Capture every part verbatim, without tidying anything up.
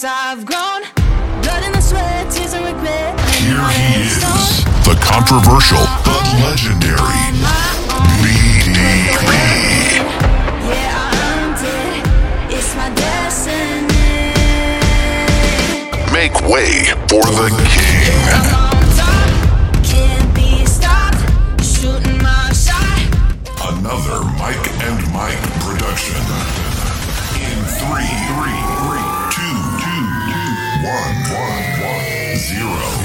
as I've grown. Blood in the sweat, tears and regret. Here he is, the controversial but legendary B D P. Yeah, I earned it. It's my destiny. Make way for the king. I'm on top, can't be stopped. Shooting my shot. Another Mike and Mike production. In three, three, three, two, two, one, one, one, zero.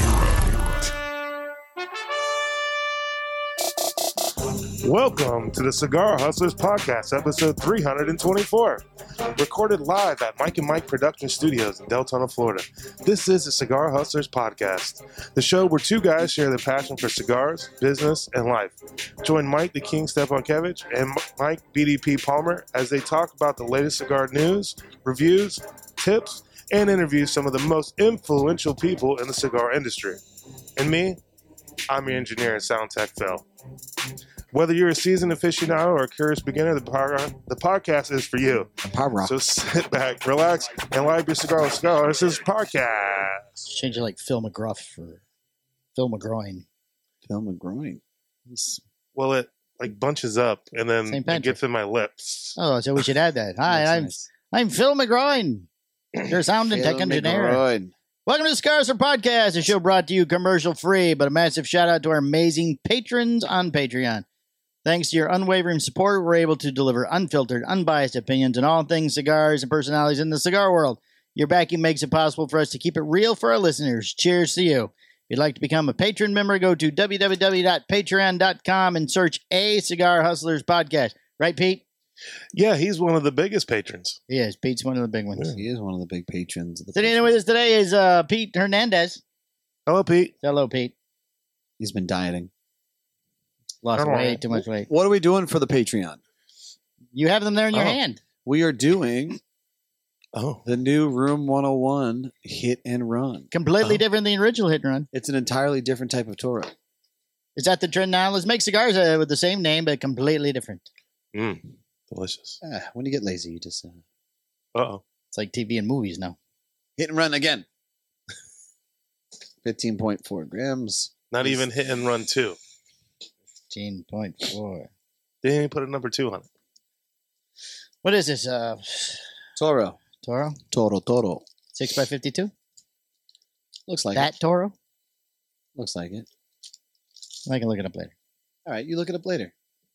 Welcome to the Cigar Hustlers Podcast, episode three hundred twenty-four. Recorded live at Mike and Mike Production Studios in Deltona, Florida. This is the Cigar Hustlers Podcast, the show where two guys share their passion for cigars, business, and life. Join Mike the King Stepankevich and Mike B D P Palmer as they talk about the latest cigar news, reviews, tips, and interview some of the most influential people in the cigar industry. And me, I'm your engineer and sound tech, Phil. Whether you're a seasoned aficionado or a curious beginner, the, par- the podcast is for you. Power. So sit back, relax, and light your cigar with Cigar. This is podcast. Change it like Phil McGruff for Phil McGroin. Phil McGroin. He's- Well, it like bunches up, and then Saint it Patrick. gets in my lips. Oh, so we should add that. Hi, That's I'm nice. I'm Phil McGroin, your sound and tech Phil engineer. McGroin. Welcome to the Cigars Podcast, a show brought to you commercial free, but a massive shout out to our amazing patrons on Patreon. Thanks to your unwavering support, we're able to deliver unfiltered, unbiased opinions on all things cigars and personalities in the cigar world. Your backing makes it possible for us to keep it real for our listeners. Cheers to you. If you'd like to become a patron member, go to w w w dot patreon dot com and search A Cigar Hustlers Podcast. Right, Pete? Yeah, he's one of the biggest patrons. He is. Pete's one of the big ones. He is one of the big patrons. Of the Sitting in with us today is uh, Pete Hernandez. Hello, Pete. Hello, Pete. He's been dieting. Lost All right. way too much weight. What are we doing for the Patreon? You have them there in your Oh. hand. We are doing Oh, the new Room one oh one Hit and Run. Completely Oh. different than the original Hit and Run. It's an entirely different type of Toro. Is that the trend now? Let's make cigars uh, with the same name, but completely different. mm, delicious. Ah, when you get lazy, you just uh, Uh-oh. It's like T V and movies now. hit and run again. fifteen point four grams. Not Yes. even hit and run two. fifteen point four. They didn't even put a number two on it. What is this? Uh, Toro. Toro? Toro, Toro. six by fifty-two? Looks like That it. Toro? Looks like it. I can look it up later. All right, you look it up later.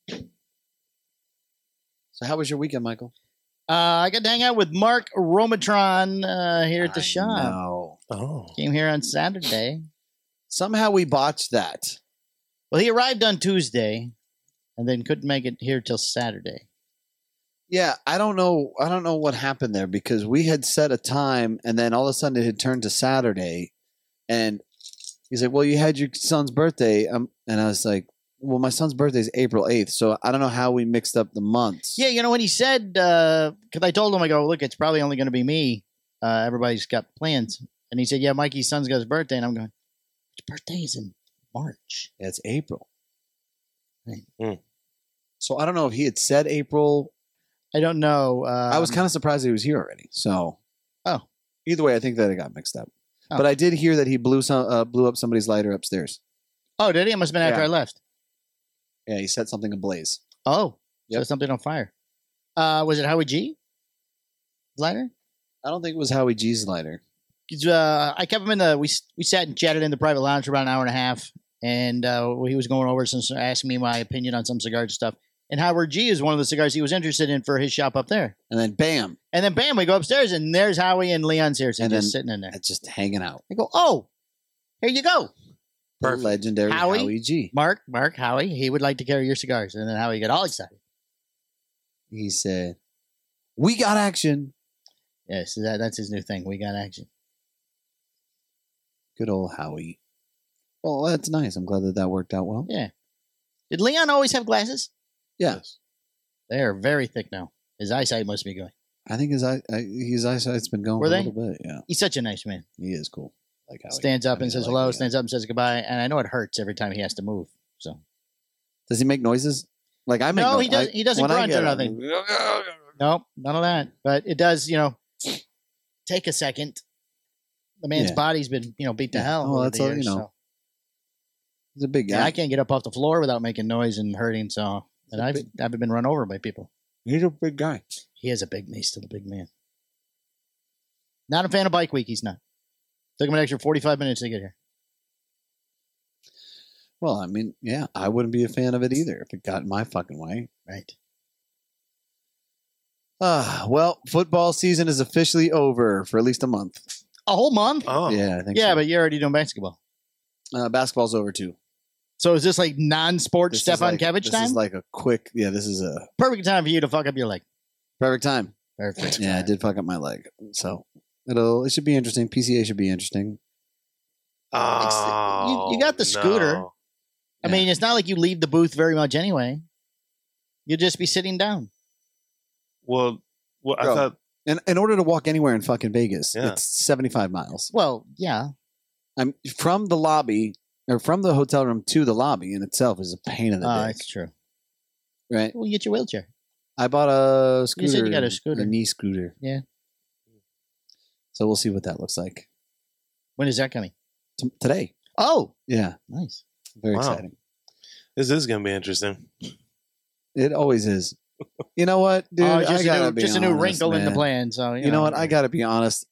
So how was your weekend, Michael? Uh, I got to hang out with Mark Romatron uh, here at the I shop. know. Oh. Came here on Saturday. Somehow we botched that. Well, he arrived on Tuesday and then couldn't make it here till Saturday. Yeah, I don't know. I don't know what happened there because we had set a time, and then all of a sudden it had turned to Saturday, and he's like, "Well, you had your son's birthday," um, and I was like, "Well, my son's birthday is April eighth, so I don't know how we mixed up the months." Yeah, you know, when he said, because I told him, I go, look, it's probably only going to be me. Uh, everybody's got plans. And he said, yeah, Mikey's son's got his birthday. And I'm going, his birthday is in March. it's April. Right. Mm. So I don't know if he had said April. I don't know. Uh, I was kind of surprised he was here already. So, Oh. either way, I think that it got mixed up. Oh. But I did hear that he blew some uh, blew up somebody's lighter upstairs. Oh, did he? It must have been after Yeah. I left. Yeah, he set something ablaze. Oh, Yep. so something on fire. Uh, was it Howie G? Lighter? I don't think it was Howie G's lighter. 'Cause, Uh, I kept him in the, we, we sat and chatted in the private lounge for about an hour and a half. And uh, he was going over some, asking me my opinion on some cigar stuff. And Howard G is one of the cigars he was interested in for his shop up there. And then bam, And then bam, we go upstairs and there's Howie and Leon Searson And just then- sitting in there. it's just hanging out. I go, oh, here you go. The Perfect. legendary Howie? Howie G. Mark, Mark, Howie, he would like to carry your cigars. And then Howie got all excited. He said, "We got action." Yes, that, that's his new thing. We got action. Good old Howie. Well, that's nice. I'm glad that that worked out well. Yeah. Did Leon always have glasses? Yeah. They are very thick now. His eyesight must be going. I think his eye, I- his eyesight's been going Were for they? a little bit. Yeah, He's such a nice man. he is cool. Like Howie. Stands up I mean, and I says like hello, Leon. stands up and says goodbye. And I know it hurts every time he has to move. So Does he make noises? Like I make No, no- he does- I- he doesn't when I grunt or get- nothing. Nope, none of that. But it does, you know, take a second the man's Yeah. body's been, you know, beat to Yeah. hell. Well, over that's the all, you years, know. so. He's a big guy. Yeah, I can't get up off the floor without making noise and hurting. So, and a I've big- I've been run over by people. He's a big guy. He is a big, he's still a big man. Not a fan of Bike Week. He's not. Took him an extra forty-five minutes to get here. Well, I mean, yeah, I wouldn't be a fan of it either if it got in my fucking way. Right. Ah, well, football season is officially over for at least a month. A whole month? Oh, Yeah, I think yeah, so. but you're already doing basketball. Uh, basketball's over too. So is this like non-sport This is Stefan like, Kevich This time? is like a quick, yeah, this is a Perfect time for you to fuck up your leg. perfect time. Perfect. Yeah, I did fuck up my leg. So it'll, it should be interesting. P C A should be interesting. Oh, you- you got the scooter. no. I mean, it's not like you leave the booth very much anyway. You'll just be sitting down. Well, well I Bro. thought And in order to walk anywhere in fucking Vegas, Yeah. it's seventy-five miles. Well, yeah. I'm from the lobby or from the hotel room to the lobby in itself is a pain in the Uh, dick, it's true. right? Well, you get your wheelchair. I bought a scooter. You said you got a scooter. a knee scooter. Yeah. So we'll see what that looks like When is that coming? T- today. Oh, Yeah, nice. very Wow. exciting. this is going to be interesting. It always is. You know what, dude? oh, I just, gotta a new, be just a new honest, wrinkle in the man. plan. So you, You know what? I got to be honest.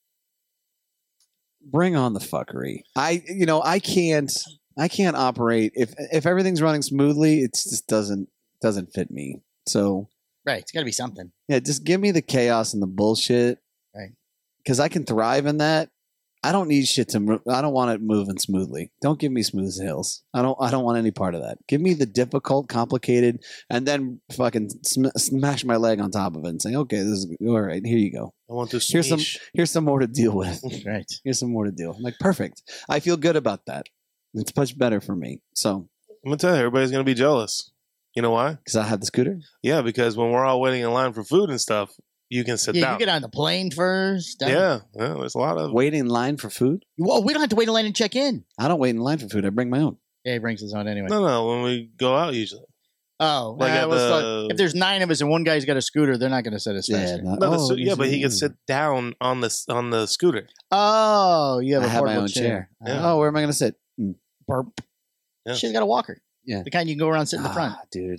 Bring on the fuckery. I, you know, I can't. I can't operate if if everything's running smoothly. It just doesn't doesn't fit me. So right. It's got to be something. yeah, just give me the chaos and the bullshit. Right. Because I can thrive in that. I don't need shit to. mo- I don't want it moving smoothly. Don't give me smooth hills. I don't. I don't want any part of that. Give me the difficult, complicated, and then fucking sm- smash my leg on top of it and say, "Okay, this is all right. Here you go. I want this. Here's some- niche. Here's some more to deal with. Right. Here's some more to deal. I'm like, perfect. I feel good about that. It's much better for me. So I'm going to tell you, everybody's going to be jealous. You know why? because I have the scooter. Yeah, because when we're all waiting in line for food and stuff, you can sit Yeah, down. you get on the plane first. down- yeah, yeah, there's a lot of. Wait in line for food. Well, we don't have to wait in line and check in. I don't wait in line for food. I bring my own. Yeah, he brings his own anyway. No, no, when we go out usually. Oh, Like uh, at well, so the- if there's nine of us and one guy's got a scooter, they're not going to set us Yeah, faster. not- No, the oh, su- yeah, but he can mm. sit down on the s- on the scooter. Oh, you have I a have my portable own chair. Yeah. Oh, where am I going to sit? Mm. Burp. Yeah. She's got a walker. Yeah. The kind you can go around sit in the front. Ah, dude.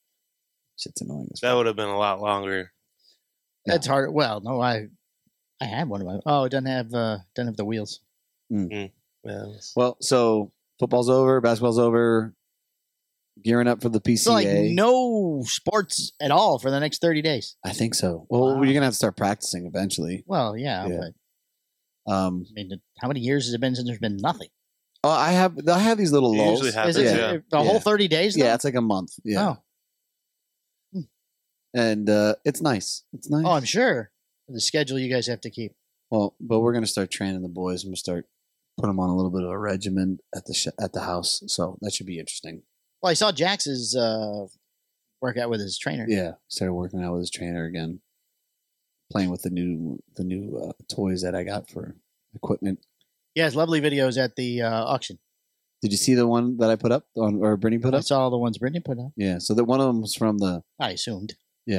Shit's annoying. As That fuck. would have been a lot longer. Yeah. That's hard. Well, no, I I had one of my. Oh, it doesn't have uh doesn't have the wheels. Yeah, it's- Well, so football's over, basketball's over, gearing up for the P C A. So like no sports at all for the next thirty days. I think so. Well, Wow. you're gonna have to start practicing eventually. Well, yeah, Yeah. but Um, I mean, how many years has it been since there's been nothing? oh, I have I have these little It lulls. usually happens, Is it yeah. the Yeah. whole thirty days? Yeah, though? it's like a month. Yeah, Oh. and uh, it's nice. It's nice. Oh, I'm sure. The schedule you guys have to keep. Well, but we're gonna start training the boys. I'm gonna start put them on a little bit of a regimen at the sh- at the house. So that should be interesting. Well, I saw Jax's uh, workout with his trainer. Yeah, started working out with his trainer again, playing with the new the new uh, toys that I got for equipment. He has lovely videos at the uh, auction. Did you see the one that I put up on or Brittany put I up? saw all the ones Brittany put up. Yeah, so that one of them was from the. I assumed.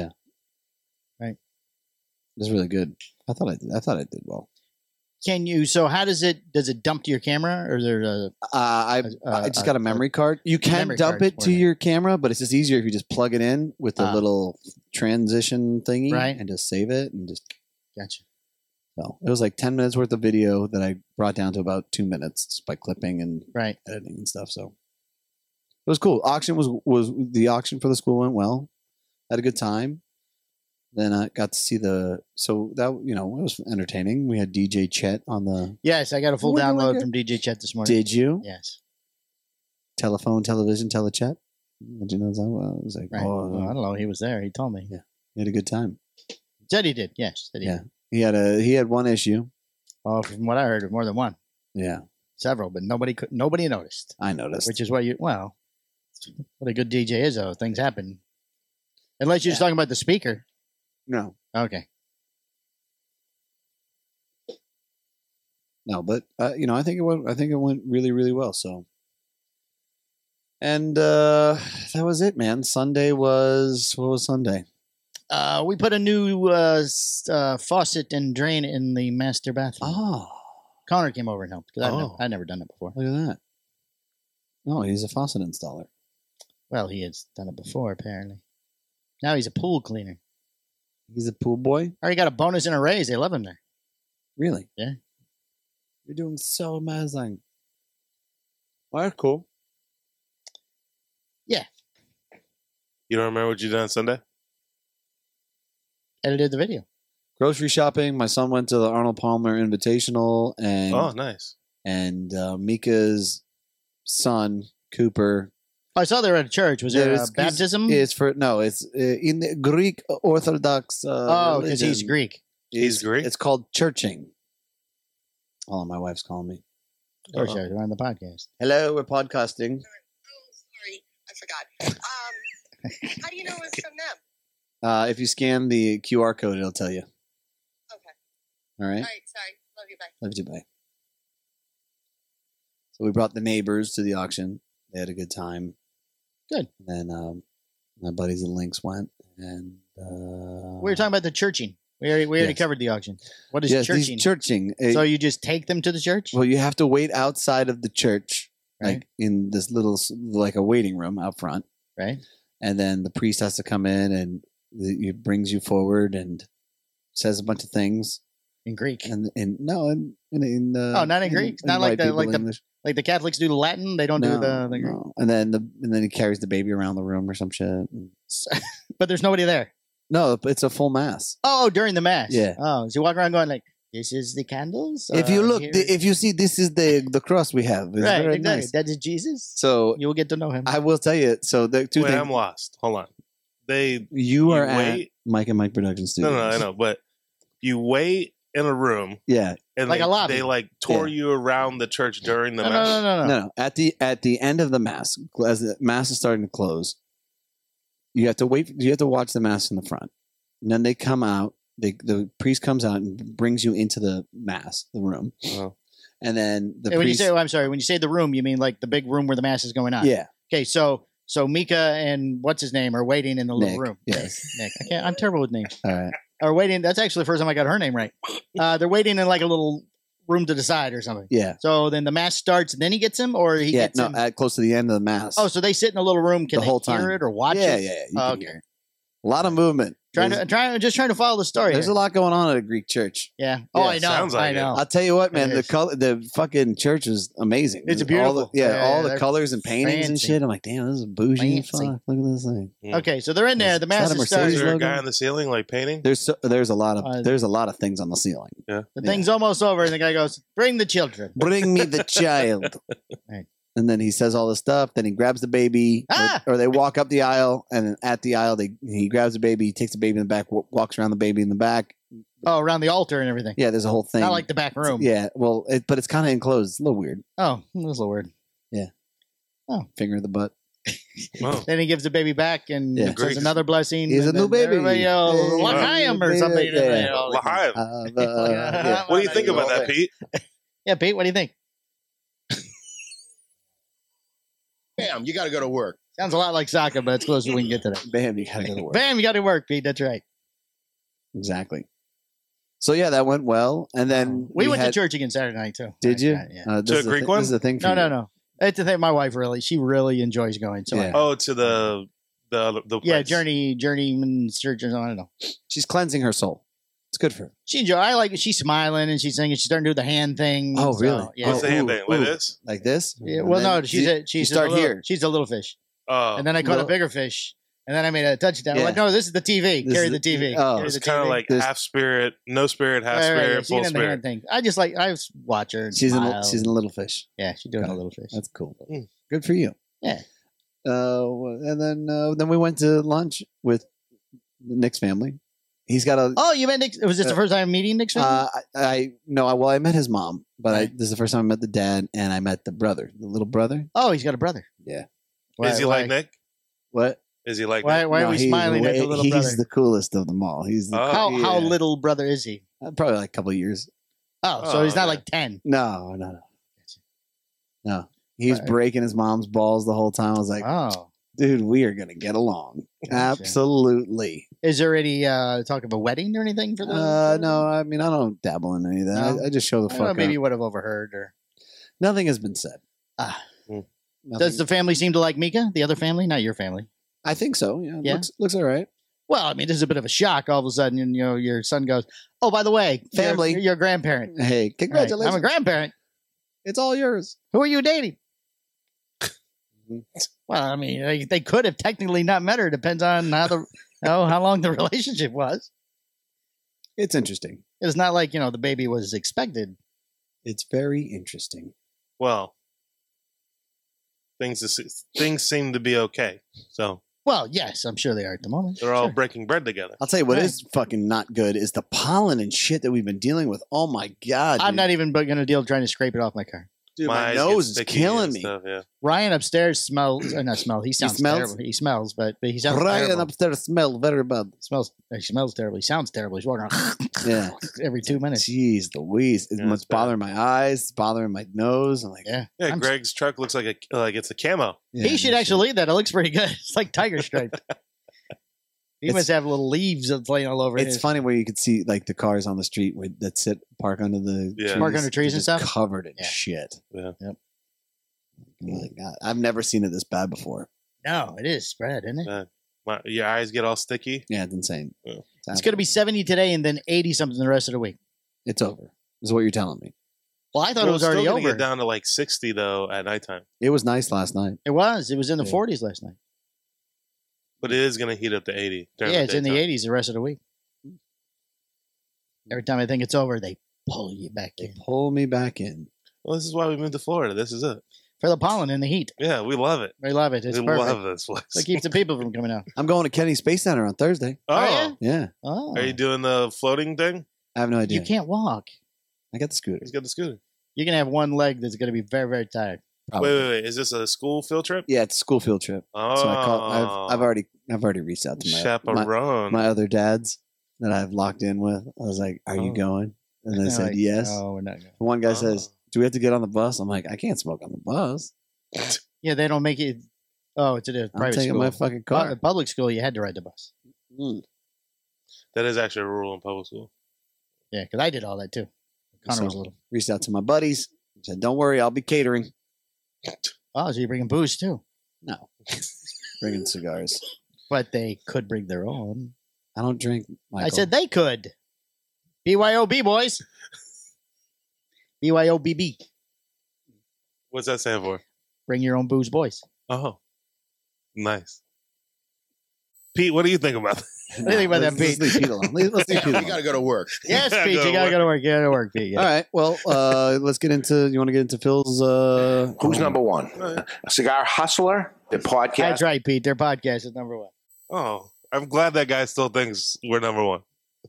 It was really good. I thought I did. I thought I did well. Can you? So how does it? Does it dump to your camera, or is there a? Uh, I Uh, I just uh, got a memory card. You can memory dump card's it to more your camera, but it's just easier if you just plug it in with the Ah. little transition thingy Right. and just save it and just. Gotcha. So it was like ten minutes worth of video that I brought down to about two minutes just by clipping and Right. editing and stuff. So it was cool. Auction was was the auction for the school went well. Had a good time. Then I got to see the so that you know it was entertaining. We had D J Chet on the. Yes, I got a full Wiggle, download wiggle. from D J Chet this morning. Did you Yes. telephone, television, telechat? Did you know that? Well, I was like, Right. oh, Well, I don't know. He was there. He told me. Yeah. he had a good time. Said he did. Yes. Said he Yeah. did. He had a he had one issue. Oh, from what I heard, more than one, Yeah, several, but nobody could. Nobody noticed. I noticed. Which is why you. Well, what a good D J is, though. Things happen. Unless you're just talking about the speaker. no, Okay. no, but uh, you know, I think it went. I think it went really, really well. So, and uh that was it, man. Sunday was what was Sunday? Uh, we put a new uh, s- uh, faucet and drain in the master bathroom. Oh, Connor came over and helped because I've, Oh. never, I've never done it before. Look at that. No, he's a faucet installer. Well, he has done it before, apparently. Now he's a pool cleaner. He's a pool boy? Already got a bonus and a raise. They love him there. Really? Yeah. You're doing so amazing. Well, that's cool. You don't remember what you did on Sunday? Edited the video. Grocery shopping. My son went to the Arnold Palmer Invitational, and Oh, nice. and uh, Mika's son Cooper. I saw they were at a church. Was there Yeah, a it's- baptism? Is for no, it's uh, in the Greek Orthodox. Uh, oh, because he's religion. Greek. He's It's- Greek? It's called churching. Oh, my wife's calling me. Of course, Uh-oh. we're on the podcast. Hello, we're podcasting. Oh, sorry, I forgot. Um, how do you know it's from them? Uh, if you scan the Q R code, it'll tell you. Okay. All right. All right, sorry. Love you, bye. Love you, bye. So we brought the neighbors to the auction. They had a good time. Good. And then um, my buddies at Lynx went, and uh, We were talking about the churching. We already, we already Yes. covered the auction. What is yes, churching? these churching. Uh, so you just take them to the church? well, you have to wait outside of the church, Right. like in this little, s- like a waiting room out front, Right? and then the priest has to come in and he brings you forward and says a bunch of things. In Greek. And and no, in in, in uh, Oh, not in Greek? Not like white the- people like the- English. Like the Catholics do the Latin, they don't do No, the, the Greek. no. And then the and then he carries the baby around the room or some shit. But there's nobody there. No, it's a full mass. Oh, during the mass. Yeah. Oh, so you walk around going like, "This is the candles." if you Uh, look, here- the, if you see, this is the the cross we have. It's right, very exactly. nice. That is Jesus. So You will get to know him. I will tell you. So the two Wait, things. I'm lost. Hold on. They you you are at wait- Mike and Mike Production no, Studios. no, I know, but you wait in a room Yeah, and Like they, a lobby. they like tour Yeah. you around the church during the no, no, mass. no, no, no, no, no. At the at the end of the mass, as the mass is starting to close, you have to wait. You have to watch the mass in the front, and then they come out. They, the priest comes out and brings you into the mass, the room, Oh. and then the Hey, when you priest. say, oh, I'm sorry, when you say the room, you mean like the big room where the mass is going on? yeah, Okay, so so Mika and what's his name are waiting in the little Nick. room. Yes. Nick. I can't, I'm terrible with names. All right. Are waiting. That's actually the first time I got her name right. Uh, they're waiting in like a little room to the side or something. Yeah. So then the mass starts, and then he gets him, or he Yeah. gets No, him. at close to the end of the mass. Oh, so they sit in a little room. Can the they whole hear time. it or watch yeah, it? Yeah, yeah. You Oh, can okay. hear it. A lot of movement. Trying There's, to, trying, just trying to follow the story. there's here. a lot going on at a Greek church. Yeah. Oh, Yeah, I know. sounds like I it. know. I'll tell you what, It man. The is. color, the fucking church is amazing. It's All beautiful. the- yeah, Yeah, all yeah, the they're colors and paintings and fancy. shit. I'm like, damn, this is bougie. as Fancy. Fuck. Look at this thing. Okay, so they're in there. The Is mass that a is starting. Is Mercedes there a logo? guy on the ceiling like painting? There's so, there's a lot of Uh, there's a lot of things on the ceiling. The Yeah. thing's almost over, and the guy goes, "Bring the children." Bring me the child. Right. And then he says all this stuff. Then he grabs the baby, or- Ah! or, they walk up the aisle, and then at the aisle, they he grabs the baby, he takes the baby in the back, w- walks around the baby in the back. Oh, around the altar and everything. Yeah, there's a whole thing. Not like the back room. Yeah, well, it, but it's kind of enclosed. It's a little weird. Oh, that's a little weird. Finger in the butt. Oh. Then he gives the baby back and Yeah. says Great. another blessing. He's a and new then baby. Everybody, oh, Yeah. L'chaim or Yeah. something. Yeah. And they all- L'chaim. Uh, the, uh, yeah. What do you think about that, Pete? Yeah, Pete, what do you think? Bam, you got to go to work. Sounds a lot like soccer, but it's closer we can get to that. Bam, you gotta go to work. Bam, you got to work, Pete. That's right. Exactly. So yeah, that went well, and then We, went had, to church again Saturday night too. Did you? Yeah. yeah. Uh, this To a is the Greek thi- one? This is the thing. For No, you. no, no. It's the thing. My wife really, she really enjoys going. So Yeah. yeah, Oh, to the the other- the yeah, place. Journey, Journeyman's Church or something. I don't know. She's cleansing her soul. It's good for her. She enjoy. I like. She's smiling and she's singing. She's starting to do the hand thing. Oh, so, really? Yeah. What's the Oh, hand ooh, thing? Like ooh. this? Like this. Yeah, And well, then no, she's you- a, she's you start a little, here. She's a little fish, Oh, and then I caught Well- a bigger fish, and then I made a touchdown. I'm Yeah. like, no, this is the T V. This Carry is the the- T V. oh, Carry it's the kind of T V. like This- half spirit, no spirit, half Right, right, spirit, yeah, full she's in the spirit. hand thing. I just like I just watch her. And She's in. smile. She's in a little fish. yeah, she's doing Got a it. little fish. That's cool. Mm. Good for you. Yeah. Uh, and then uh, then we went to lunch with Nick's family. He's got a. Oh, you met Nick? Was this the Uh, first time meeting Nick's family? Uh, I, I no, I, well, I met his mom, but I, Right. this is the first time I met the dad, and I met the brother, the little brother. oh, he's got a brother. Yeah. Why, Is he why, like Nick? What? Is he like Why, Nick? why No, are we he's smiling at way- the little He's brother? the coolest of them all. He's the, Oh. how how yeah. little brother is he? Uh, probably like a couple of years. Oh, so he's Oh, not yeah. like ten. No, no, no, no. He was Right. breaking his mom's balls the whole time. I was like, Oh, Dude, we are gonna get along. Absolutely. Is there any uh, talk of a wedding or anything for the? Uh, no, I mean I don't dabble in any of that. No? I, I just show the I fuck don't know, up. maybe you would have overheard or. Nothing has been said. Ah. Mm. Nothing- Does the family seem to like Mika? The other family, not your family. I think so. Yeah, Yeah? looks looks all right. Well, I mean, this is a bit of a shock. All of a sudden, you know, your son goes, "Oh, by the way, you're- Family. you're, you're a grandparent. Hey, All right, congratulations! I'm a grandparent. It's all yours. Who are you dating?" Well, I mean, they, they could have technically not met her. Depends on how the how, how long the relationship was. It's interesting. It's not like, you know, the baby was expected. It's very interesting. Well, things is, things seem to be okay. So Well, yes, I'm sure they are at the moment. they're all Sure. breaking bread together. I'll tell you what Right. is fucking not good is the pollen and shit that we've been dealing with. Oh my god! I'm dude. not even going to deal trying to scrape it off my car. Dude, my, eyes get nose is sticky killing and me. stuff, yeah. Ryan upstairs smells, or not smell. He sounds smells? terrible. He smells, but, but he sounds Ryan terrible. upstairs smell very bad. smells. He smells terrible. He sounds terrible. He's walking around Yeah. every two minutes. Jeez Louise. It's Yeah, much it's bad. bothering my eyes. It's bothering my nose. I'm like, Yeah, Yeah, I'm- Greg's truck looks like a like it's a camo. yeah, he should no actually leave that. It looks pretty good. It's like tiger stripe. He It's- must have little leaves that's laying all over. shit. It's his- funny where you could see like the cars on the street where, that sit park under the Yeah. trees. Park under trees They're and just stuff? covered in Yeah. shit. Yeah. Yep. Oh my God. I've never seen it this bad before. No, it is spread, isn't it? Yeah. My, your eyes get all sticky. Yeah, it's insane. Yeah. It's going to be seventy today and then eighty something the rest of the week. It's over. Is what you're telling me. Well, I thought Well, it was it's already still gonna over. Get down to like sixty though at nighttime, It was nice last night. It was. It was in the Yeah. forties last night. but it is going to heat up to eighty. during Yeah, it's in the daytime. eighties the rest of the week. Every time I think it's over, they pull you back They in pull me back in. Well, this is why we moved to Florida. This is it. for the pollen and the heat. Yeah, we love it. We love it. It's we perfect. love this place. So it keeps the people from coming out. I'm going to Kennedy Space Center on Thursday. oh, Oh, Yeah. Oh, are you doing the floating thing? I have no idea. you can't walk. I got the scooter. He's got the scooter. You're gonna have one leg that's gonna be very, very tired. Probably. Wait, wait, wait. Is this a school field trip? Yeah, it's a school field trip. Oh, So I call. I've, I've already. I've already reached out to my my, chaperone. my other dads that I've locked in with. I was like, "Are you Oh. going?" And they They're said like, yes. No, we're not going. One guy Oh. says, "Do we have to get on the bus?" I'm like, "I can't smoke on the bus. Yeah, they don't make it. Oh, it's a I'm private taking school. my fucking Pu- car." public school, you had to ride the bus. Mm. That is actually a rule in public school. Yeah, because I did all that too. Connor So- was little. Reached out to my buddies. Said, "Don't worry, I'll be catering." Oh, so you're bringing booze too? No, bringing cigars. But they could bring their own. I don't drink. Michael. I said they could. B Y O B, boys. B Y O B B. What's that stand for? Bring your own booze, boys. Oh, nice. Pete, what do you think about that? What do you think about that, Let's- Pete? Let's leave Pete alone. Leave- Let's leave Pete You alone. got to go to work. Yes, Yeah, Pete, go you gotta work. go to work. You gotta work, Pete. Yeah. All right. Well, uh, let's get into. You want to get into Phil's? Uh, Who's number one? Right. Cigar Hustler, the podcast. That's right, Pete. Their podcast is number one. Oh, I'm glad that guy still thinks we're number one.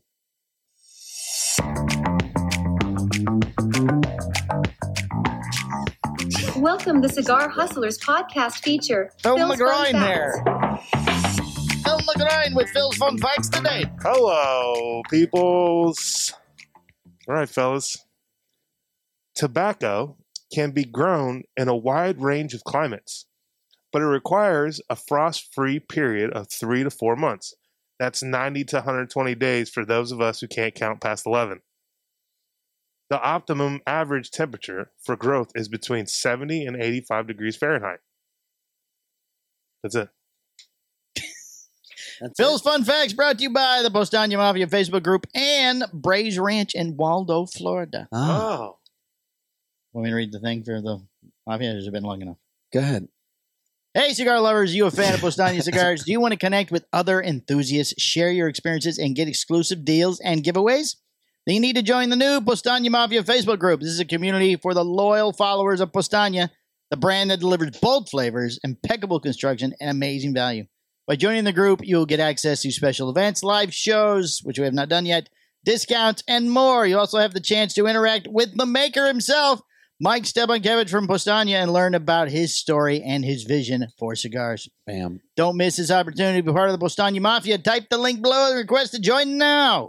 Welcome to Cigar Hustlers podcast feature. Phil Phil's McGroin Fun there. Facts. Phil McGroin with Phil's Fun Facts today. Hello, peoples. All right, fellas. Tobacco can be grown in a wide range of climates, but it requires a frost-free period of three to four months. That's ninety to one hundred twenty days for those of us who can't count past eleven. The optimum average temperature for growth is between seventy and eighty-five degrees Fahrenheit. That's it. That's Phil's Fun Facts brought to you by the Postania Mafia Facebook group and Braze Ranch in Waldo, Florida. Ah, Oh. Want me to read the thing for the Mafia? Has it been long enough? go ahead. Hey, cigar lovers, you a fan of Postania cigars? Do you want to connect with other enthusiasts, share your experiences, and get exclusive deals and giveaways? Then you need to join the new Postania Mafia Facebook group. This is a community for the loyal followers of Postania, the brand that delivers bold flavors, impeccable construction, and amazing value. By joining the group, you'll get access to special events, live shows, which we have not done yet, discounts, and more. You also have the chance to interact with the maker himself, Mike Stepankevich from Postania, and learn about his story and his vision for cigars. Bam. Don't miss this opportunity to be part of the Postania Mafia. Type the link below and request to join now.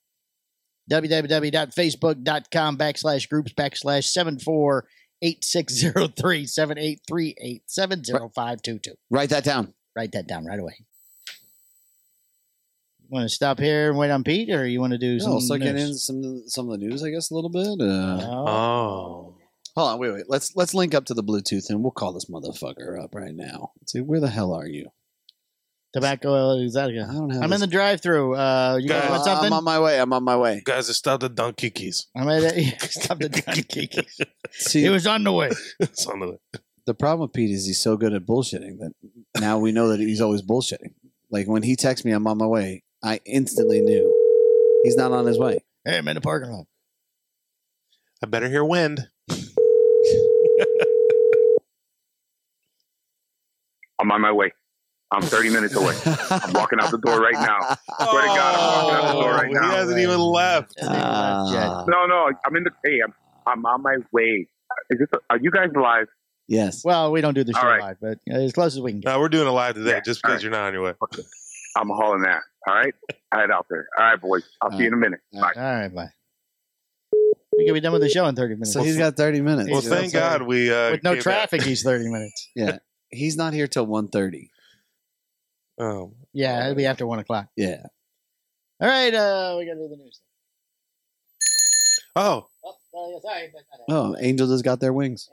www.facebook.com backslash groups backslash seven four eight six zero three seven eight three eight seven zero five two two. Write that down. Write that down right away. You want to stop here and wait on Pete, or you want to do No, some I'll start getting news? into some some of the news, I guess, a little bit. Uh, Oh. Oh. hold on, wait, wait. Let's let's link up to the Bluetooth and we'll call this motherfucker up right now. Let's see, where the hell are you? Tobacco Exotica. I don't have. I'm this- in the drive-through. Uh, you guys Guys, want I'm something? on my way. I'm on my way. Guys, it's stopped at Donkey Keys. I'm at it. Stop the donkey. See, It was on the way. It's on the the problem with Pete is he's so good at bullshitting that now we know that he's always bullshitting. Like when he texts me, I'm on my way. I instantly knew he's not on his way. Hey, I'm in the parking lot. I better hear wind. I'm on my way. I'm thirty minutes away. I'm walking out the door right now. Swear to God, I'm walking out the door right He now. hasn't even left. Ah, No, no, I'm in the. Hey, I'm, I'm on my way. Is this? Are you guys live? yes. Well, we don't do the show All right. live, but uh, as close as we can get. No, we're doing it live today Yeah, just because all right. you're not on your way. I'm hauling ass. All right, I head out there. All right, boys. I'll see you in a minute. All Bye. right. All right, bye. We can be done with the show in thirty minutes. So he's got thirty minutes. Well, He's thank outside. God we uh, with no came back. traffic, he's thirty minutes. Yeah, he's not here till one thirty. Oh, Yeah, it'll be after one o'clock. Yeah. All right, uh, we got to do the news. oh, Oh, uh, sorry, but Oh, Angel just got their wings.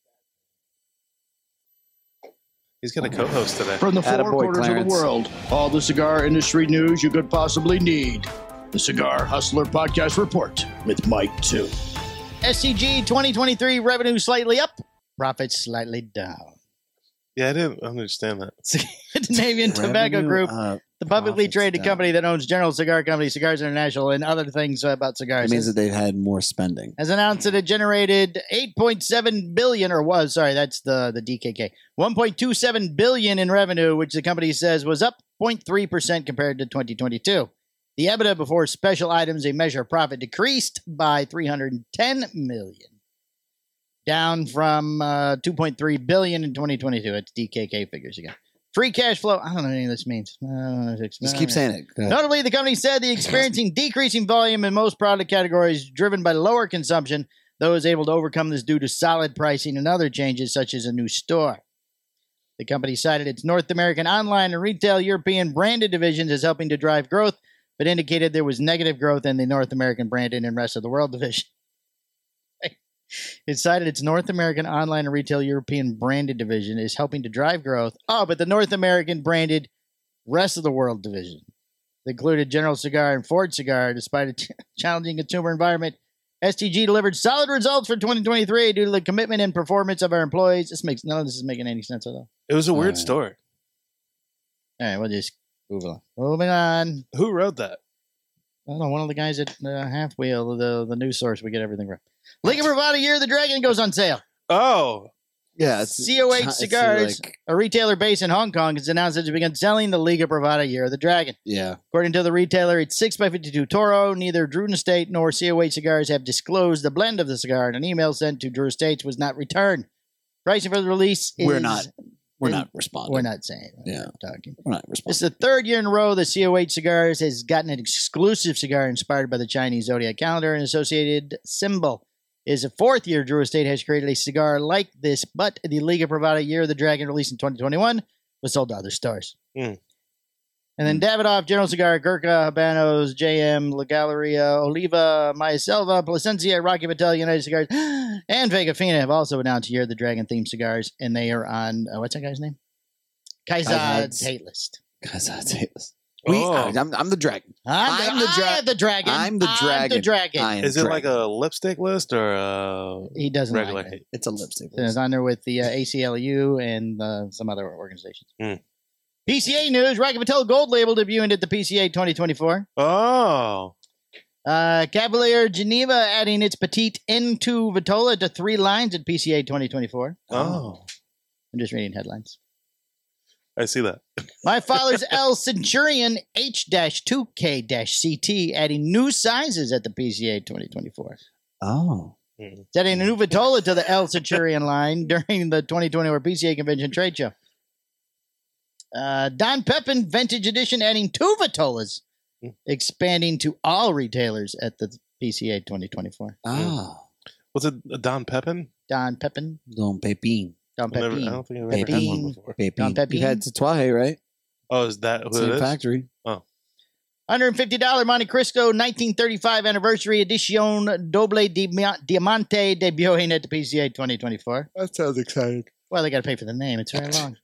he's got a co-host today. From the four Attaboy, corners Clarence. of the world, all the cigar industry news you could possibly need. The Cigar Hustler Podcast Report with Mike two. S C G twenty twenty-three revenue slightly up, profits slightly down. Yeah, I didn't understand that. Scandinavian Tobacco Revenue Group, up. the publicly profits traded down. company that owns General Cigar Company, Cigars International, and other things about cigars, It means has, that they've had more spending. has announced that it generated eight point seven billion dollars, or was, sorry, that's the, the D K K, one point two seven billion dollars in revenue, which the company says was up zero point three percent compared to twenty twenty-two. The EBITDA before special items, a measure of profit, decreased by three hundred ten million dollars, down from uh, two point three billion dollars in twenty twenty-two. It's D K K figures again. Free cash flow, I don't know what any of this means. Uh, Just keep saying it. Go ahead. Notably, the company said the experiencing decreasing volume in most product categories driven by lower consumption, though it was able to overcome this due to solid pricing and other changes such as a new store. The company cited its North American online and retail European branded divisions as helping to drive growth, but indicated there was negative growth in the North American branded and rest of the world division. It cited its North American online and retail European branded division is helping to drive growth. Oh, but the North American branded rest of the world division that included General Cigar and Ford Cigar, despite a ch- challenging consumer environment, S T G delivered solid results for twenty twenty-three due to the commitment and performance of our employees. This makes none of this is making any sense at all. It was a weird Uh, story. All right, we'll just move on. Moving on. Who wrote that? I don't know, one of the guys at uh, Half Wheel, the the news source we get everything from. Liga Bravada Year of the Dragon goes on sale. Oh, Yeah. It's, C O H it's Cigars, like- a retailer based in Hong Kong, has announced that it's begun selling the Liga Bravada Year of the Dragon. yeah. According to the retailer, it's six by fifty-two Toro. Neither Drew Estate nor C O H Cigars have disclosed the blend of the cigar, and an email sent to Drew Estates was not returned. Pricing for the release is... We're not. We're in- not responding. We're not saying. We're Yeah. not talking. We're not It's responding. the third year in a row that C O H Cigars has gotten an exclusive cigar inspired by the Chinese zodiac calendar and associated symbol. It is the fourth year Drew Estate has created a cigar like this, but the Liga Privada Year of the Dragon, released in twenty twenty-one, was sold to other stores. Mm. And then Davidoff, General Cigar, Gurkha, Habanos, J M, La Galleria, Oliva, Maya Selva, Placencia, Rocky Patel, United Cigars, and Vega Fina have also announced Year of the Dragon themed cigars, and they are on, uh, what's that guy's name? Kaizad's Kaizad's. hate list. Guys, that's it. We, Oh. I'm, I'm the dragon. I'm, I'm the, the dra- I am the dragon. I'm the I'm dragon. the dragon. I am is it dragon. like a lipstick list or a He doesn't regular like it. hate? It's a lipstick. It's on there with the uh, A C L U and uh, some other organizations. Hmm. P C A news: Rocky Patel Gold Label debuting at the P C A twenty twenty-four. Oh, Uh, Cavalier Geneva adding its Petite N two Vitola to three lines at P C A twenty twenty-four. oh, I'm just reading headlines. I see that. My Father's El Centurion H two K C T adding new sizes at the P C A twenty twenty-four. Oh. It's adding a new Vitola to the El Centurion line during the twenty twenty-four P C A Convention Trade Show. Uh, Don Pepin Vintage Edition adding two Vitolas, expanding to all retailers at the P C A twenty twenty-four. Ah. Was it Don Pepin? Don Pepin. Don Pepin. Don Never, I Pepin. don't think I've ever had Pepin. one before. Don Pepin. You had Tatuaje, right? Oh, is that who Same it is? factory. one hundred fifty dollars Monte Cristo nineteen thirty-five anniversary edition Doble Di- Diamante debuting at the P C A twenty twenty-four. That sounds exciting. Well, they got to pay for the name. It's very long.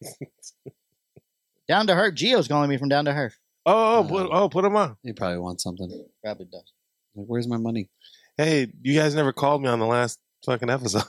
Down to Herf. Gio's calling me from Down to Herf. Oh, oh, Uh, put, oh, put him on. You probably want something. Probably does. Like, where's my money? Hey, you guys never called me on the last fucking episode.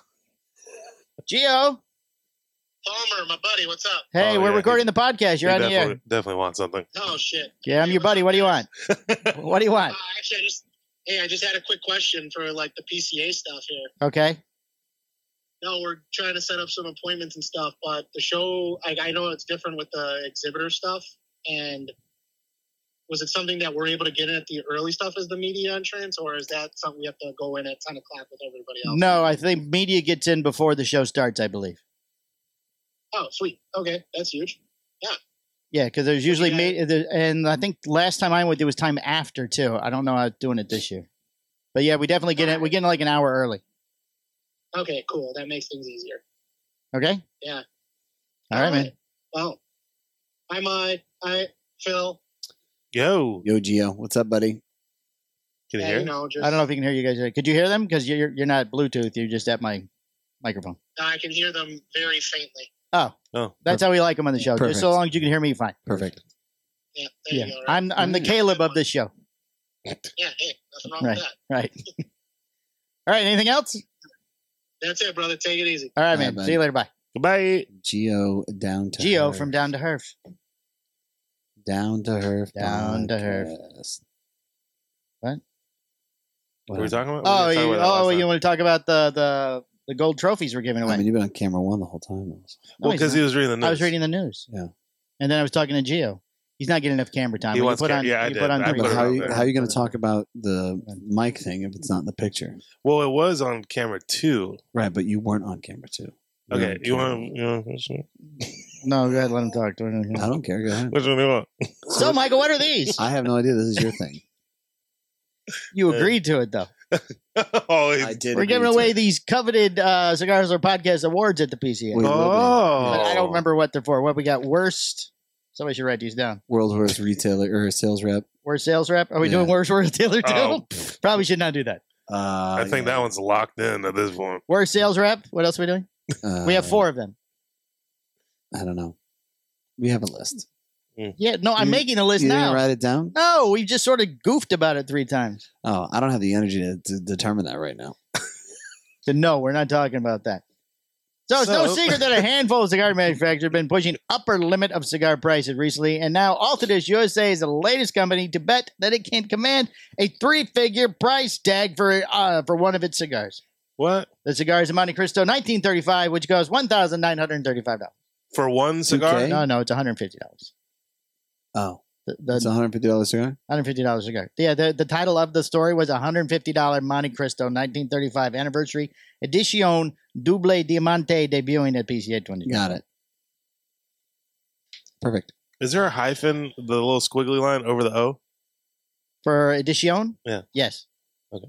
Gio. Palmer, my buddy, what's up? Hey, Oh, we're yeah, recording the podcast. You're You on the definitely, air. definitely want something. Oh shit. Yeah, I'm your buddy. What do you want? What do you Uh, want? actually, I just hey, I just had a quick question for like the P C A stuff here. Okay. No, we're trying to set up some appointments and stuff, but the show, I, I know it's different with the exhibitor stuff. And was it something that we're able to get in at the early stuff as the media entrance, or is that something we have to go in at ten o'clock with everybody else? No, I think media gets in before the show starts, I believe. Oh, sweet. Okay, that's huge. Yeah, because there's usually Yeah. me, there- and I think last time I went, there was time after too. I don't know how I'm doing it this year, but yeah, we definitely get in. We get in like an hour early. Okay, cool. That makes things easier. Okay. Yeah. All right, man. Well, hi, Mike. Hi, Phil. Yo, Yo, Gio. What's up, buddy? can you Yeah, hear? you know, just I don't know if you can hear you guys. Could you hear them? Because you're you're not Bluetooth. You're just at my microphone. I can hear them very faintly. Oh, Oh, that's how we like them on the show. Perfect. Just so long as you can hear me, fine. Perfect. Yeah, there Yeah, you go. Right? I'm I'm the Caleb of this show. Yeah, hey, nothing wrong Right. with that. Right. All right. Anything else? That's it, brother. Take it easy. All right, All man. right, See you later. Bye. goodbye. Gio down to Geo Herf. from Down to Herf. Down to Herf. Down to Herf. podcast. What? What are we talking about? Oh, We were you, talking about that last oh, time. you want to talk about the the the gold trophies we're giving away? I mean, you've been on camera one the whole time. No, Well, he's because he not. was reading the news. I was reading the news. Yeah. And then I was talking to Geo. He's not getting enough camera time. He But you wants put ca- on, yeah, I you did. put on I three put But it how, on you, there. how are you going to talk about the mic thing if it's not in the picture? Well, it was on camera too. Right, but you weren't on camera too. You were Okay, on you camera. want? You want? Which one? No, go ahead. Let him talk. Do it. I don't care. Go ahead. Which one do you want? So, Michael, what are these? I have no idea. This is your thing. You agreed to it, though. oh, I it's- did. We're agree giving to away it. these coveted uh, Cigars or Podcast Awards at the P C A. We will be. oh. But I don't remember what they're for. What we got? Worst. Somebody should write these down. World Horse retailer or sales rep. Worst sales rep. Are we Yeah. doing worst retailer too? Oh, Probably should not do that. Uh, I think yeah. that one's locked in at this point. Worst sales rep. What else are we doing? Uh, We have four of them. I don't know. We have a list. Yeah. No, I'm You- making a list You didn't now. write it down? No, we just sort of goofed about it three times. Oh, I don't have the energy to, to determine that right now. So no, we're not talking about that. So it's no So- secret that a handful of cigar manufacturers have been pushing upper limit of cigar prices recently, and now Altadis U S A is the latest company to bet that it can command a three-figure price tag for uh, for one of its cigars. What The cigar is a Monte Cristo nineteen thirty-five, which costs one thousand nine hundred thirty-five dollars. for one cigar? Okay. No, no, it's one hundred fifty dollars. Oh, The, the it's a one hundred fifty dollars cigar? one hundred fifty dollars cigar. Yeah, the, the title of the story was one hundred fifty dollars Monte Cristo nineteen thirty-five Anniversary Edition Double Diamante debuting at P C A twenty. Got it. Perfect. Is there a hyphen, the little squiggly line over the O? For Edition? Yeah. Yes. Okay.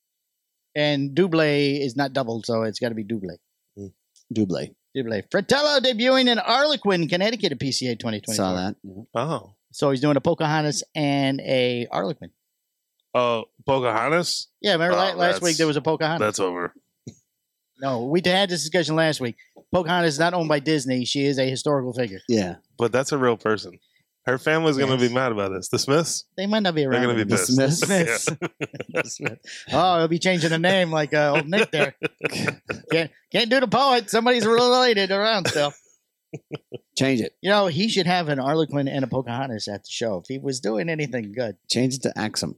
And Double is not doubled, so it's got to be Double. Double. Double. Fratello debuting in Arlequin, Connecticut at P C A twenty twenty-four. Saw that. Yeah. Oh. So he's doing a Pocahontas and a Arlequin. Oh, Pocahontas? Yeah, remember Oh, la- last that's- week there was a Pocahontas? That's over. No, we had this discussion last week. Pocahontas is not owned by Disney. She is a historical figure. Yeah. But that's a real person. Her family's going to Yes. be mad about this. The Smiths? They might not be They're around. going to be anymore. pissed. Smiths? Smiths. Oh, he'll be changing the name like uh, old Nick there. Can't, can't do the poet. Somebody's related around still. Change it. You know, he should have an Arlequin and a Pocahontas at the show if he was doing anything good. Change it to Axum.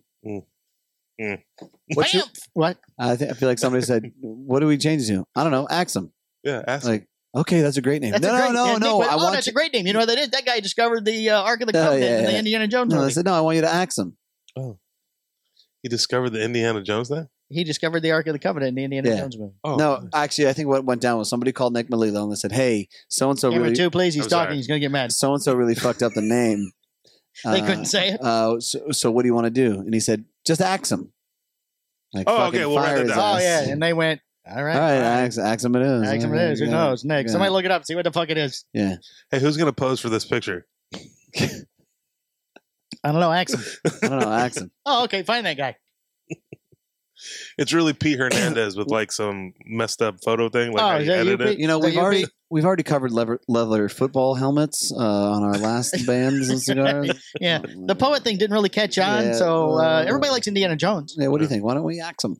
What's your, what? I, th- I feel like somebody said, "What do we change it to?" I don't know. Axum. Yeah, ask Like, okay, that's a great name. That's no, a great, no, yeah, no, Nick no. went, I oh, want that's you. a great name. You know what that is? That guy discovered the uh, Ark of the Oh, Covenant yeah, in the yeah. Indiana Jones No, I movie. said no. I want you to Axum. He discovered the Indiana Jones thing? He discovered the Ark of the Covenant in the Indiana Yeah. Jones movie. Oh, No, actually, I think what went down was somebody called Nick Melillo and they said, "Hey, so and so Camera really, two, please. He's I'm talking. sorry. He's going to get mad. so and so really fucked up the name." They Uh, couldn't say it. Uh, so, so what do you want to do? And he said, "Just Axum." Like, Oh, fucking okay, we'll write fire that his down. Oh, ass. yeah. And they went, All right. All right, all right. ask, ask him it is. Ask him it is. Who Yeah. knows? Next. Yeah. Somebody look it up. See what the fuck it is. Yeah. Hey, who's gonna pose for this picture? I don't know. Ask him. I don't know. Ask him. Oh, okay. Find that guy. It's really Pete Hernandez with like some messed up photo thing. Like Oh, how is you that you, edited it. Pete? You know, Is that we've you, already Pete? we've already covered leather, leather football helmets uh, on our last bands and cigars. Yeah. The poet thing didn't really catch on, Yeah, so uh, uh, everybody likes Indiana Jones. Yeah, what do you think? Why don't we ask him?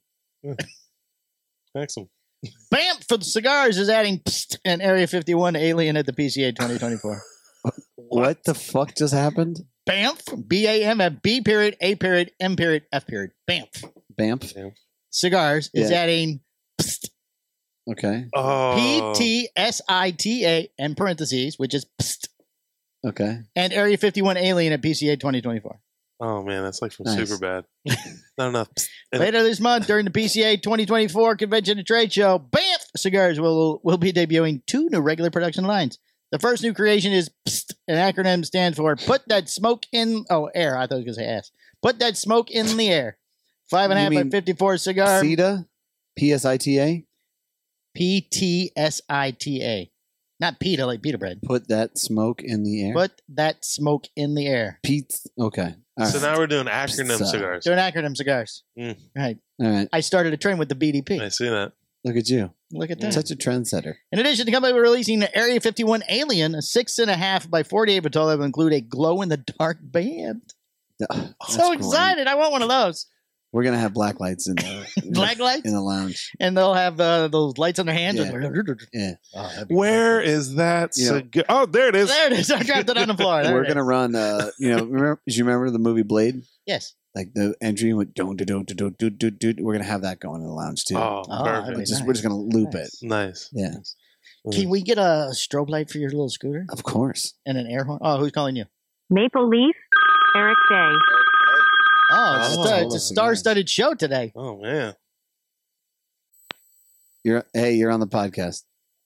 Excellent. Bam for the cigars is adding psst, an Area fifty-one alien at the P C A twenty twenty-four. What the fuck just happened? Bamf, B A M F, B period, A period, M period, F period. Bamf. Bamf. Cigars is Yeah. adding psst, Okay. Oh, P T S I T A in parentheses, which is psst, Okay. and Area fifty-one alien at P C A twenty twenty-four. Oh man, that's like from Nice. Superbad. Not enough. And- Later this month, during the P C A twenty twenty-four convention and trade show, Bamf Cigars will will be debuting two new regular production lines. The first new creation is PST, an acronym stands for Put That Smoke in Oh Air. I thought I was going to say ass. Put That Smoke in the Air. Five and a You half by mean fifty-four cigar. C I T A? P S I T A? P T S I T A. Not pita like pita bread. Put that smoke in the air. Put that smoke in the air. Pete. Okay. All so right. now we're doing acronym So- cigars. Doing acronym cigars. Mm. Right. All right. I started a trend with the B D P. I see that. Look at you. Look at that. Such a trendsetter. In addition, the company will be releasing the Area fifty-one Alien, a six and a half by forty-eight bottle that will include a glow in the dark band. That's So great. excited! I want one of those. We're gonna have black lights in the Black lights, in the lounge. and they'll have uh, those lights on their hands. Yeah. And Yeah. Oh, that'd be Where perfect. is that You know- cigar? Oh, there it is. There it is. I dropped it on the floor. There We're it gonna is. run. Uh, you know, remember? Do you remember the movie Blade? Yes. Like the entry with don't do don't do do do do. We're gonna have that going in the lounge too. Oh, Oh, perfect. that'd We're be just nice. we're just gonna loop Nice. it. Nice. Yeah, Can we get a strobe light for your little scooter of course. and an air horn? Oh, who's calling you? Maple Leaf, Eric Day. Oh, it's, Oh, a, hold it's a on. star-studded show today. Oh man. You're hey, you're on the podcast.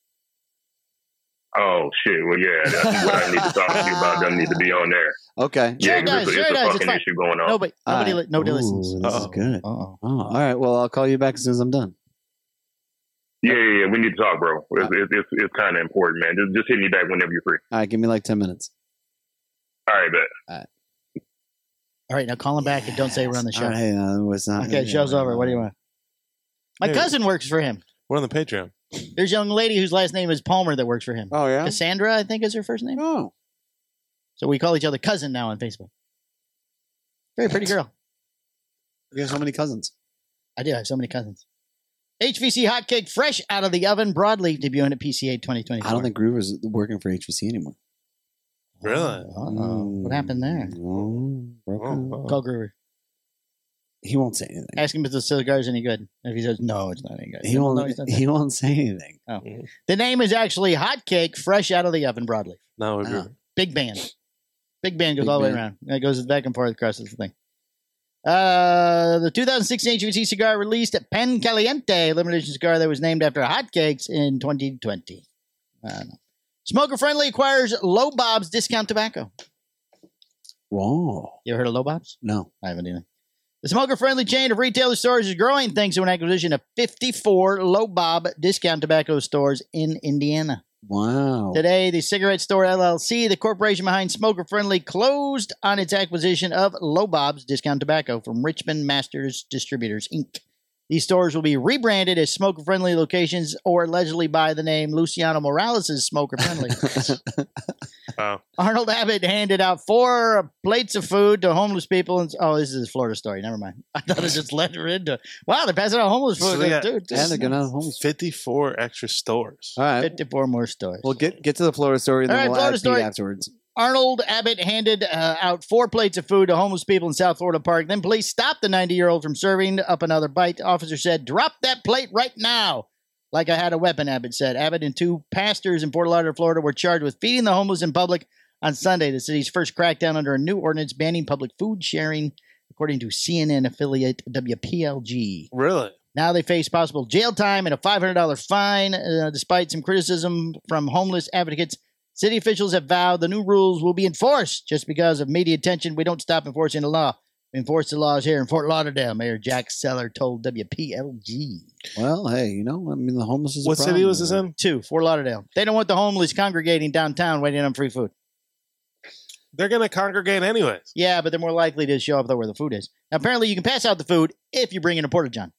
Oh shit! Well, yeah, that's what I need to talk to you about. Doesn't need to be on there. Okay. Sure Yeah, it does, it's, a- sure it's it a does, it's fucking fine. issue going on. Nobody, All nobody, right. li- nobody Ooh, listens. This is Uh-oh. good. Oh, Oh, all right. Well, I'll call you back as soon as I'm done. Yeah, yeah, yeah. We need to talk, bro. It's it's, it's, it's kind of important, man. Just just hit me back whenever you're free. All right, give me like ten minutes. All right, bet. all right, now call him back and don't say we're on the show. All right, no, it's not. Okay, show's over. What do you want? My Hey. cousin works for him. We're on the Patreon. There's a young lady whose last name is Palmer that works for him. Oh yeah. Cassandra, I think, is her first name. Oh, So we call each other cousin now on Facebook. Very pretty girl. you have so many cousins. I do. I have so many cousins. H V C hotcake fresh out of the oven, broadleaf debuting at P C A twenty twenty-four. I don't think Groover's working for H V C anymore. Really? Uh-oh. What happened there? Oh, broke Oh, up. oh. Call Groover. He won't say anything. Ask him if the cigar's any good. If he says no, it's not any good. He No, won't. he's not- He won't say anything. Oh. The name is actually hotcake fresh out of the oven, broadleaf. No, we're Oh. good. Big band. Big band goes Big all the way band. around. It goes back and forth across this thing. Uh, the two thousand sixteen H V C cigar released at Pan Caliente, limited edition cigar that was named after hotcakes in twenty twenty. I don't know. Smoker Friendly acquires Low Bob's discount tobacco. Whoa. You ever heard of Low Bob's? No. I haven't either. The Smoker Friendly chain of retailer stores is growing thanks to an acquisition of fifty-four Low Bob discount tobacco stores in Indiana. Wow. Today, the Cigarette Store L L C, the corporation behind Smoker Friendly, closed on its acquisition of Low Bob's Discount Tobacco from Richmond Masters Distributors, Incorporated. These stores will be rebranded as Smoker Friendly locations or allegedly by the name Luciano Morales' Smoker Friendly. Wow. Arnold Abbott handed out four plates of food to homeless people. And, oh, this is a Florida story. Never mind. I thought I just let her into wow, they're passing out homeless food. So they got- Dude, this And they're is gonna homeless. fifty-four extra stores. All right. fifty-four more stores. Well, get get to the Florida story, and All then right, we'll Florida add story. Pete afterwards. Arnold Abbott handed uh, out four plates of food to homeless people in South Florida Park. Then police stopped the ninety-year-old from serving up another bite. The officer said, "Drop that plate right now." Like I had a weapon, Abbott said. Abbott and two pastors in Fort Lauderdale, Florida were charged with feeding the homeless in public on Sunday, the city's first crackdown under a new ordinance banning public food sharing, according to C N N affiliate W P L G. Really? Now they face possible jail time and a five hundred dollars fine, uh, despite some criticism from homeless advocates. City officials have vowed the new rules will be enforced. Just because of media attention, we don't stop enforcing the law. Enforce the laws here in Fort Lauderdale, Mayor Jack Seller told W P L G. Well, hey, you know, I mean, the homeless is a What problem. city was this in? Two, Fort Lauderdale. They don't want the homeless congregating downtown waiting on free food. They're going to congregate anyways. Yeah, but they're more likely to show up there where the food is. Now, apparently, you can pass out the food if you bring in a porta-john.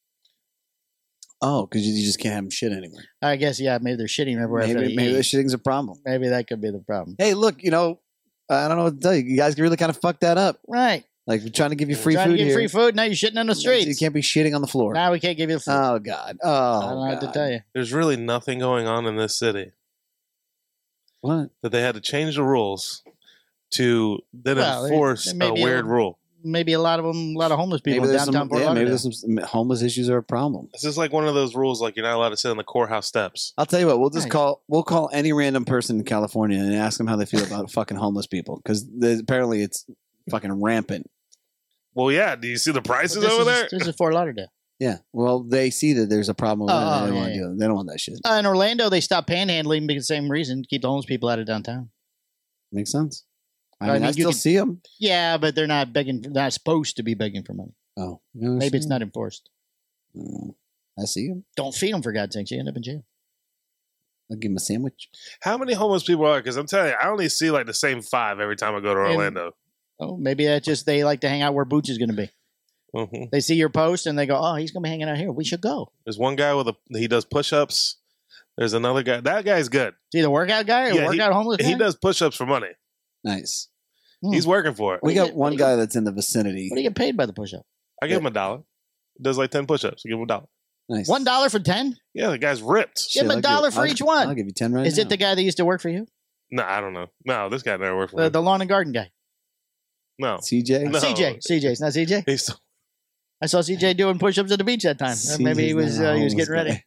Oh, because you, you just can't have them shit anywhere. I guess, yeah, maybe they're shitting everywhere. after Maybe, they maybe eat. the shitting's a problem. Maybe that could be the problem. Hey, look, you know, I don't know what to tell you. You guys really kind of fucked that up. Right. Like, we're trying to give you free Trying food to give here. free food, now you're shitting on the streets. You can't be shitting on the floor. Now we can't give you the food. Oh, God. Oh, I don't know what to God. tell you. There's really nothing going on in this city What? that they had to change the rules to then Well, enforce there may a be a- weird rule. Maybe a lot of them, a lot of homeless people Maybe in there's downtown some, Fort yeah, maybe Lauderdale. there's some homeless issues are a problem. This is like one of those rules, like you're not allowed to sit on the courthouse steps. I'll tell you what. We'll just Right. call. We'll call any random person in California and ask them how they feel about fucking homeless people because apparently it's fucking rampant. Well, yeah. Do you see the But prices this over is, there? This is Fort Lauderdale. Yeah. Well, they see that there's a problem. With Oh, it, and they, oh, don't yeah, want to yeah. do it. They don't want that shit. Uh, in Orlando, they stopped panhandling because the same reason, keep the homeless people out of downtown. Makes sense. I I mean, I, mean, you still can- see them. Yeah, but they're not begging. They're not supposed to be begging for money. Oh, you know what I'm Maybe it's saying? not enforced. Mm, I see them. Don't feed them for God's sake. You end up in jail. I'll give them a sandwich. How many homeless people are? Because I'm telling you, I only see like the same five every time I go to And- Orlando. Oh, maybe that's just they like to hang out where Boots is going to be. Mhm. They see your post and they go, "Oh, he's going to be hanging out here. We should go." There's one guy with a he does push-ups. There's another guy. That guy's good. Is he the workout guy or Yeah, the workout homeless guy? He does push-ups for money. Nice. Hmm. He's working for it. We do you got get- one what do you guy that's in the vicinity. What do you get paid by the push-up? I give him a dollar. He does like ten push-ups. I give him a dollar. Nice. One dollar for ten? Yeah, the guy's ripped. Give him a I'll dollar for I'll- each one. I'll give you ten right Is now. it the guy that used to work for you? No, I don't know. No, this guy never worked for The, me. the lawn and garden guy. No. C J? No. C J. C J. It's not C J. He's I saw C J doing push-ups at the beach that time. Uh, Maybe he C J's was not a uh, he was homeless getting ready. guy.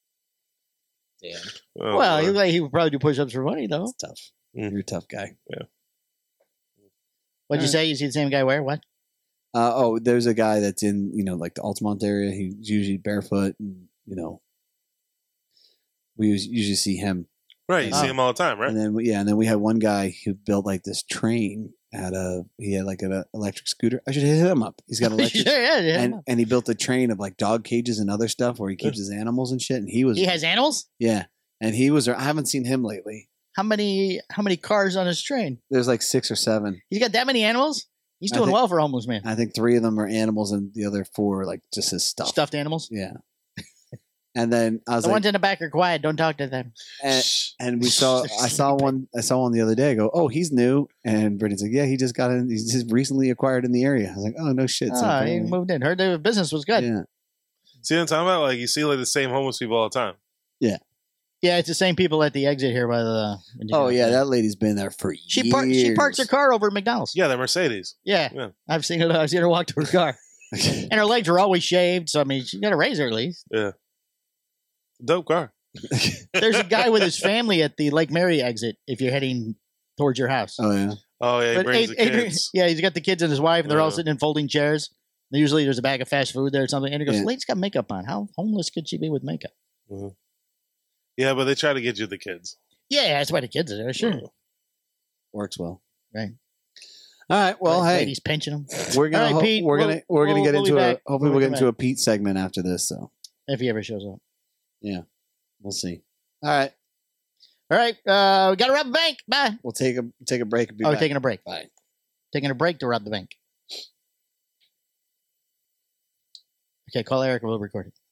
oh, well, he, Lord. like, he would probably do push-ups for money, though. It's tough. Mm. You're a tough guy. What'd you Alright. say? You see the same guy where? What? Uh, oh, there's a guy that's in, you know, like the Altamont area. He's usually barefoot and, you know, we us- usually see him. right. You Oh. see him all the time, right? And then, we- yeah, and then we had one guy who built like this train out of, he had like an uh, electric scooter. I should hit him up. He's got electric. yeah, yeah, yeah. and, and he built a train of like dog cages and other stuff where he keeps his animals and shit. And he was, He has animals? yeah. And he was, I haven't seen him lately. How many how many cars on his train? There's like six or seven. He's got that many animals? He's I doing think- well for a homeless man. I think three of them are animals and the other four are like just his stuff. Stuffed animals. Yeah. And then I was The like, ones in the back are quiet. Don't talk to them. and, Shh. and we saw, I saw one, I saw one the other day. I go, oh, he's new. And Brittany's like, yeah, he just got in, he's just recently acquired in the area. I was like, oh, no shit. So Oh, he apparently- moved in. Heard the business was good. yeah. See what I'm talking about? Like you see like the same homeless people all the time. Yeah, it's the same people at the exit here by the. when you Oh go yeah, in. that lady's been there for She years. par- she parks her car over at McDonald's. Yeah, they're Mercedes. Yeah, Yeah. I've seen her. I've seen her walk to her car, and her legs are always shaved. So I mean, she got a razor at least. Dope car. There's a guy with his family at the Lake Mary exit. If you're heading towards your house, Oh yeah. Oh yeah, he But brings Ad- the Adrian- kids. yeah, he's got the kids and his wife, and they're all Yeah. sitting in folding chairs. Usually, there's a bag of fast food there or something, and he goes, Yeah. "Lady's got makeup on. How homeless could she be with makeup?" Yeah, but they try to get you the kids. Yeah, that's why the kids are there. Sure, Works well. right. All right. Well, Right, hey, lady's pinching them. we're gonna All right, ho- Pete, we're we'll- gonna we're gonna we'll- get we'll be into a back hopefully when we'll we get come into a Pete segment after this. So If he ever shows up. we'll see. All right. All right, uh, we got to rob the bank. Bye. We'll take a take a break. And be Oh, we're back. taking a break. Bye. Taking a break to rob the bank. Okay, call Eric and we'll record it.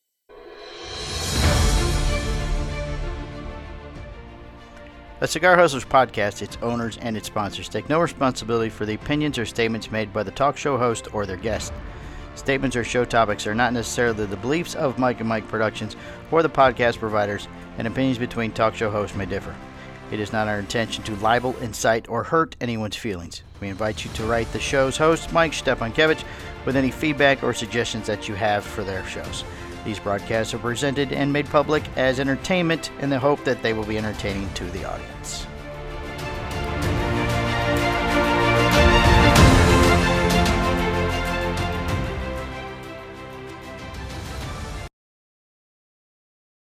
The Cigar Hustlers podcast, its owners, and its sponsors take no responsibility for the opinions or statements made by the talk show host or their guest. Statements or show topics are not necessarily the beliefs of Mike and Mike Productions or the podcast providers, and opinions between talk show hosts may differ. It is not our intention to libel, incite, or hurt anyone's feelings. We invite you to write the show's host, Mike Stepankevich, with any feedback or suggestions that you have for their shows. These broadcasts are presented and made public as entertainment in the hope that they will be entertaining to the audience.